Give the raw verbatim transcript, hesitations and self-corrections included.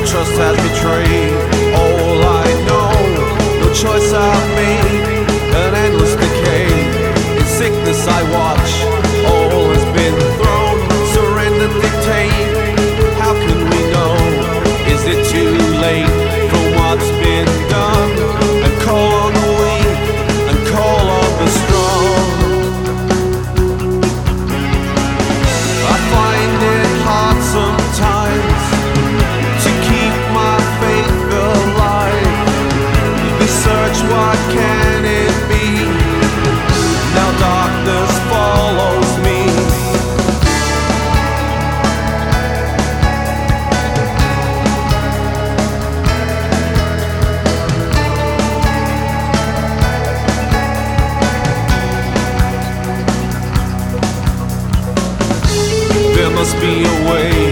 trust has betrayed all I know. No choice I've made, an endless decay. In sickness I watch, all has been thrown. Surrender, dictate, how can we know? Is it too late for what's been done? And call on the weak, and call on the strong. I find it hard sometimes to keep my faith alive. We search, what can it be? Now darkness follows me. There must be a way